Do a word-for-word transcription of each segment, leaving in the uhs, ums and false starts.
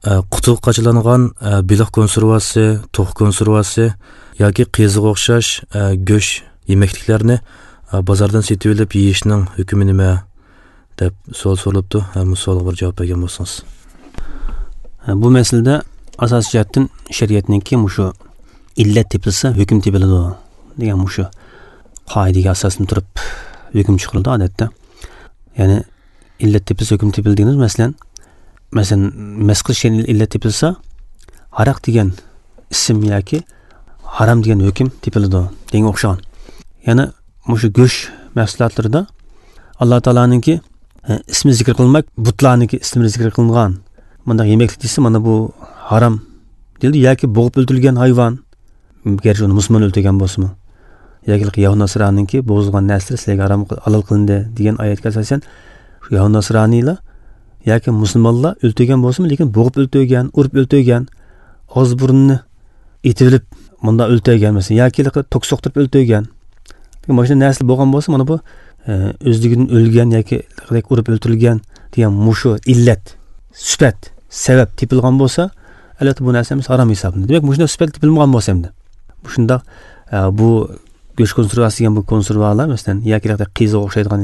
qutuq qachilangan biliq konservasi, to'q konservasi yoki qiziq o'xshash go'sht yemekliklarni bozordan setib olib yeyishning hukmi nima deb savol so'ralibdi. Bu savolga bir javob bergan bo'lsangiz. Bu masalada asosiy jihatdan shariatningki mushu illat tepilsa hukm tepiladi degan mushu qoidaga asosan turib hukm chiqarildi odatda. Ya'ni illat tepilsa hukm tepildi degimiz masalan masalan masqil shay'in illat tepilsa haraq degan ism yoki haram degan hukm tepiladi degan o'xshagan. Ya'ni mushu go'sht mahsulotlarida Alloh taolaninki ismi zikr qilmak, butlarniki ismi zikr qilingan. Bunda yemeklik desa mana bu haram deyildi yoki bo'g'ib o'ldirilgan hayvon, garchi uni musulmon o'ldirgan bo'lsa-mu, yoki Yahud Nasronininki bo'g'izgan narsalar sizlarga harom halol qilindi degan oyatga asosan shu Yahud Nasroniylar yoki musulmonlar o'ldirgan bo'lsa-mu, lekin bo'g'ib o'ldirgan, urib o'ldirgan, og'iz burnini etilib bunda o'ldirgan masalan yoki to'q soqtirib o'ldirgan. Mana narsa bo'lgan bo'lsa, mana bu o'zligidan o'lgan yoki urib o'ldirilgan degan mushu illat, sifat, sabab tepilgan bo'lsa, albatta bu narsamiz harom hisoblanadi. Demak, mushunda sifat tepilmagan bo'lsa hamda. Shunda bu go'sht konservasi degan bu konservalar masalan yoki qiziq o'xshaydigan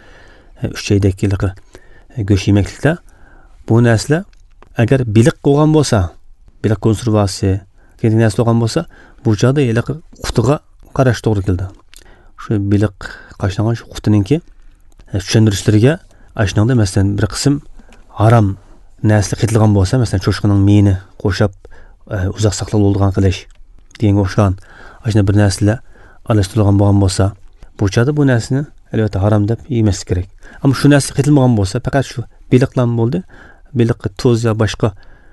uch chaydaklik go'sht yemekliklar bu narsalar agar biliq qo'ygan bo'lsa, biliq konservasi degan narsa bo'lgan bo'lsa, bu joyda yiliq qutiga qarash to'g'ri keldi. Shu biliq qashlangan shu qutiningki tushuntirishlariga ashnanda masalan bir qism haram narsa qitilgan bo'lsa, masalan cho'shqining miyini qo'shib uzoq saqlab bo'lgan qilish degan o'xshagan ashna bir narsalar aralashtirilgan bo'lgan bo'lsa, bu joyda bu narsani albatta harom deb yemaslik kerak. Ammo shu narsa qitilmagan bo'lsa, faqat shu biliqlan bo'ldi, biliq tuz yo boshqa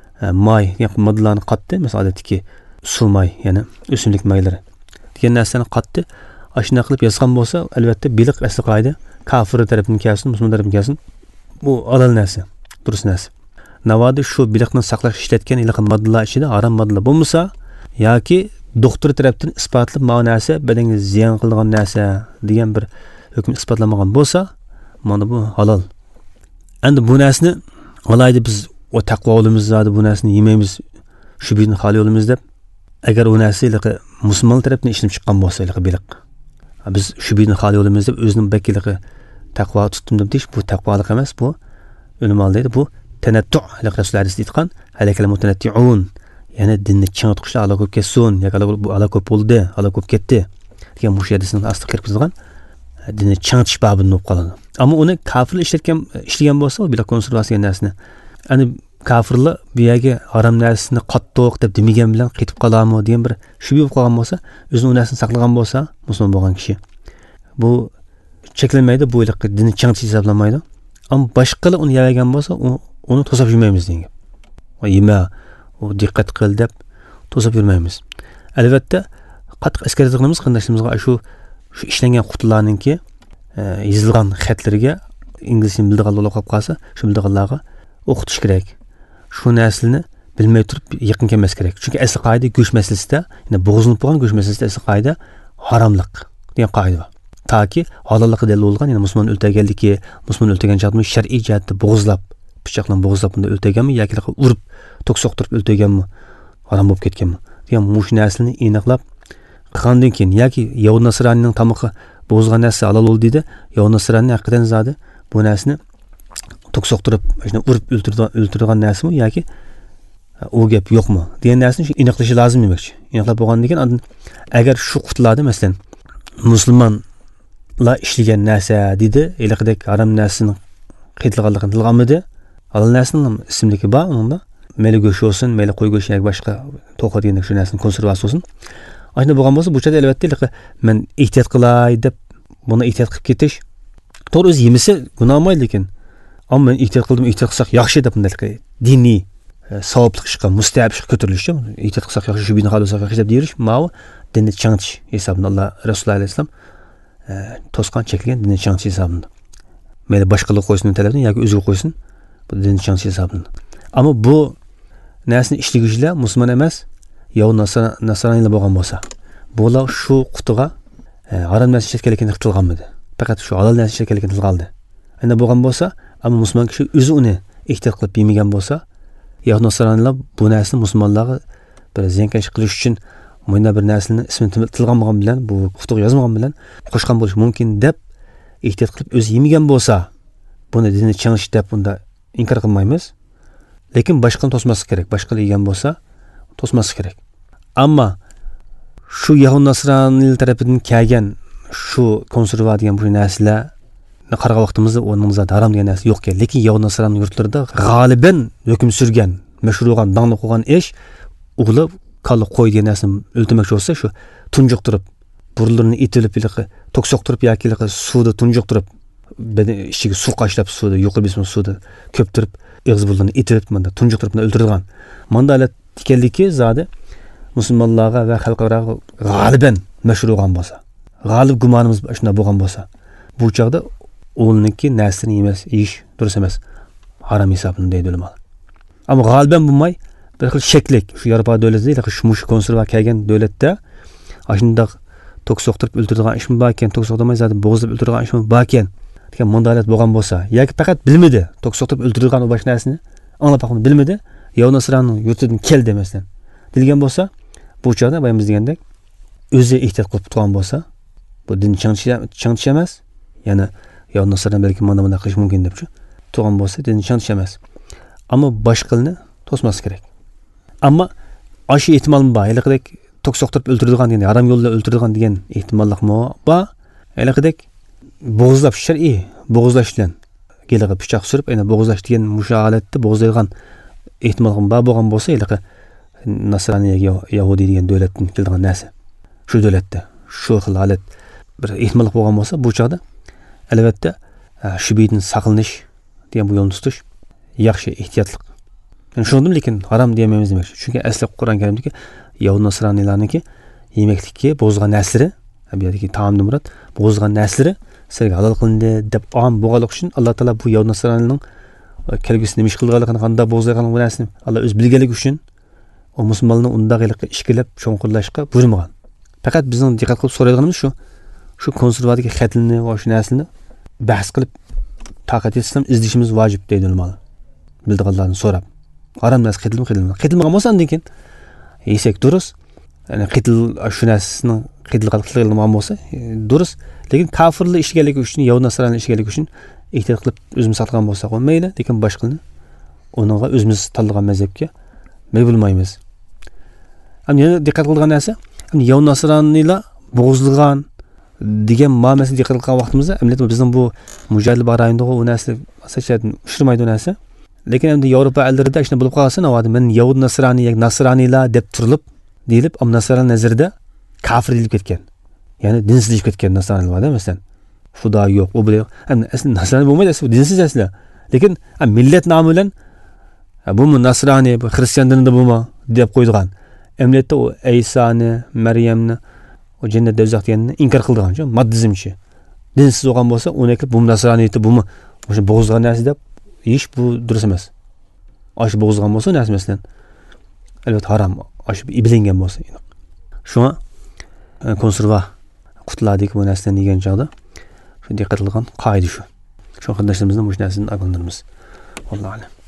may yoki moddalarni qatdi, masalan odatdagi suv may, ya'ni o'simlik maylari degan narsani qatdi ashna qilib yozgan bo'lsa, albatta biliq asli qoida kafir tarafidan kelsin, musulmon tarafidan kelsin, bu halol narsa, durust narsa. Navoda shu biliqni saqlash ishlatgan ilqi moddalar ichida harom moddalar bo'lmasa yoki doktor tarafdan isbotlab mana narsa badanga ziyon qiladigan narsa degan bir hukm isbotlanmagan bo'lsa, mana bu halol. Endi bu narsani olaydi biz o taqvo yo'limizda bu narsani yemaymiz, shu bizni xoli yo'limiz deb agar u narsa ilqi musulmon tarafdan ishlab chiqqan bo'lsa, ilqi biliq biz shu bizni xoli yo'limiz deb o'zining vakiliga taqvo tutdim deb deyish, bu taqvolik emas, bu o'limal deydi, bu tanattu ilqi Rasululloh aytgan halakal mutanatti'un, ya'ni dinni chang tutishlar ala ko'p ketsin, yoki ala ko'p bo'ldi, ala ko'p ketdi degan bu hadisning asli kirgizilgan dinni chang tutish babini bo'lib qoladi. Ammo uni kafirlar ishlatgan ishlagan bo'lsa, u bila konservasiya narsani, ya'ni kafirlar bu yerga harom narsani qattiq deb demagan bilan ketib qolarmi degan bir shubha bo'lib qolgan bo'lsa, o'zining narsani saqlagan bo'lsa, musulmon bo'lgan kishi bu cheklanmaydi, bu ilqi dinni chang tutish hisoblanmaydi. Ammo boshqalar uni yegan bo'lsa, uni to'sab yurmaymiz degan gap. Va yema, u diqqat qil deb to'sab yurmaymiz. Albatta, qattiq eskartirganimiz qandashimizga shu shu ishlangan qutilarninki yozilgan xatlariga inglizcha bildigan bo'lib qolsa, shu bildiganlarga o'qitish kerak. Shu narsani bilmay turib yaqin kelmas kerak. Chunki asl qoida go'sht masalasida, ya'ni bo'g'izlanib qolgan go'sht masalasida asl qoida haromlik degan qoida bor. Taki halolligi dalil bo'lgan, ya'ni musulmon o'ltirganligi, musulmon o'ltirgan chaqmi shar'iy jihatda bo'g'izlab, pichoqlan bo'g'izlab unda o'ltirganmi yoki urib, to'q soqtirib o'ltirganmi, harom bo'lib ketganmi degan mush narsani aniqlab qilgandan keyin yoki Yahud Nasronining tamoqi bo'g'izgan narsa halol bo'ldi dedi, Yahud Nasronining haqidan zodi bu narsani to'q soqtirib, shuni urib o'ltirgan o'ltirgan narsami yoki u gap yo'qmi degan narsani shu aniqlashi lozim demakchi. Aniqlab bo'lgandan keyin agar shu qutlarda masalan musulmonlar ishlagan narsa dedi, ilaqidek harom narsani qitilganligini tilganmidi, halol narsaning ismligi bor unda. Mayli go'sht olsun, mayli qo'y go'shti yoki boshqa to'q degan shu narsaning konservasi olsun. Ayni bo'lgan bo'lsa, bu yerda albatta men ehtiyot qilay deb buni ehtiyot qilib ketish to'g'ri o'zi yemisi gunoh emas, lekin ammo men ehtiyot qildim, ehtiyot qilsak yaxshi deb bunday diniy savoblik ishqa, mustahab ishqa ko'tarilishi, ehtiyot qilsak yaxshi, shu bizni xalosak yaxshi deb deyish, ma'u dinni chantish hisobida Alloh Rasululloh alayhisalom to'sqan chekilgan dinni chantish hisobida. Mayli boshqalar qo'ysin talabini yoki o'zi qo'ysin, bu dinni chantish hisobida. Ammo bu narsani ishliguvchilar musulmon emas, Yahud Nasroniylar bo'lgan bo'lsa, bular shu qutiga harom narsa ishlatganligini qilganmidi? Faqat shu halol narsa ishlatganligini qildi. Endi bo'lgan bo'lsa, ammo musulmon kishi o'zi uni ehtiyot qilib yemagan bo'lsa, Yahud Nasranilar bu narsani musulmonlarga bir ziyankesh qilish uchun mana bir narsani ismini tilganmagan bilan, bu qutuq yozmagan bilan qo'shgan bo'lishi mumkin deb ehtiyot qilib o'zi yemagan bo'lsa, buni dinni changish deb bunda inkor qilmaymiz. Lekin boshqani to'smaslik kerak. Boshqa yegan bo'lsa, to'smaslik kerak. Ammo shu Yahud Nasranilar tarafidan kelgan shu konserva degan bu narsalar qaragan vaqtimizda o'rnimizda harom degan narsa yo'q ekan. Lekin Yahud Nasrani yurtlarida g'oliban hukm surgan, mashrugan, dangni qo'ygan ish o'g'li kalla qo'y degan narsani o'ltirmoqchi bo'lsa, shu tunjuqtirib, burunlarini itilib, tok soqtirib yoki suvda tunjuqtirib, ichiga suv qashlab suvda, yuqori bismi suvda ko'ptirib, og'iz burunlarini itilib, manda tunjuqtirib o'ltirgan. Manda alat ekanligi zodi musulmonlarga va xalqaro g'oliban mashrugan bo'lsa, g'olib gumonimiz shunday bo'lgan bo'lsa, bu chaqda o'g'liniki narsani emas, ish durust emas. Harom hisoblanadi deydi ular. Ammo g'oliban bo'lmay, bir xil sheklik, shu Yevropa davlatida, shu mush konserva kelgan davlatda ashundaq tok soqtirib o'ltirgan ishmi bor ekan, tok soqtirmay zodi bo'g'izlab o'ltirgan ishmi bor ekan degan mandalat bo'lgan bo'lsa, yoki faqat bilmadi, tok soqtirib o'ltirgan o bosh narsani anglab bakmadi, bilmadi, Yahud Nasrani yurtidan kel demasdan dilgan bo'lsa, bu chaqda bayimiz degandek o'zi ehtiyot qilib turgan bo'lsa, bu din changish emas, yana Yahud Nasrani balki mana buni qilish mumkin debchi turgan bo'lsa, din changish emas. Ammo boshqalni to'smas kerak. Ammo ashi ehtimol bor, haliqidek tok soqtirib o'ltiradigan degan, harom yo'lda o'ltiradigan degan ehtimollikmi bor. Haliqidek bo'g'izlab shar'iy bo'g'izlash bilan geliga pichoq surib, yana bo'g'izlash degan musha holatda bo'g'izlaydigan ehtimol bor bo'lgan bo'lsa, haliqi Nasrani Yahudi degan davlatdan kelgan narsa. Shu davlatda shu xil holat bir ehtimol bo'lgan bo'lsa, bu chaqda albatta shu biydan saqlanish degan bu yo'lni tutish yaxshi ehtiyotlik. Yani shundan lekin harom demaymiz demak. Chunki asli Qur'on Karimdagi Yahud Nasranilarniki yemeklikka bo'zgan naslari, bu yerdagi taomni murod, bo'zgan naslari sizga halol qilindi deb am bo'g'aliq uchun Alloh taolo bu Yahud Nasranilarning kelgusini nima ish qilganligini, qanday bo'zganligini bu narsani Alloh o'z bilganligi uchun o musulmonlarni undaqiliqqa ishkilab cho'nqurlashga buyurmagan. Faqat bizning diqqat qilib so'raydiganimiz shu, shu konservadagi xatlini va shu narsani bahs qilib taqat etsam izlashimiz vojib deydi ular. Bildiganlarni so'rab. Haram narsa qitilmi, qitilmi. Qitilmagan bo'lsa lekin yesak durust. Ya'ni qitil shu narsani qitil qilgan bo'lsa durust. Lekin kofirlar ishgaligi uchun, Yahud Nasrani ishgaligi uchun ehtiyot qilib o'zimiz saqlagan bo'lsa mayli, lekin boshqani uningga o'zimiz tanlagan mazhabga may bo'lmaymiz. Hamma diqqat qilgan narsa, Yahud Nasranilar bo'g'izlagan degan ma'nosini diqqat qilgan vaqtimizda, ammo bizning bu mujohid barayinda u narsa asosiyatni ushirmaydi narsa. Lekin endi Yevropa ellarida ishni bo'lib qolsa, navadi men Yahud Nasrani, yoki Nasranilar deb turilib, deyilib, am Nasrani nazarida kafir deyilib ketgan. Ya'ni dinsizlik ketgan Nasranilar masalan. Xudo yo'q, u bilan ham asli Nasrani bo'lmaydi, asli dinsiz asli. Lekin millat nomi bilan bu Nasrani, bu xristian dinida bo'lma deb qo'ydigan. Emletda u Aysani, Maryamni, o jannat dozaq deganini inkor qildigan, moddizmchi. Dinsiz bo'lgan bo'lsa, uni bu Nasraniyda bo'lma, o'sha bo'g'izgan narsa deb ish bu durust emas. Osh bo'g'izgan bo'lsa narsa masalan. Albatta harom, osh iblingan bo'lsa. Shunga konserva qutladagi bu narsadan degan chog'da shu diqqat qilgan qoida shu. Shu qadashimizning bu narsani aqllandiramiz. Alloh alam.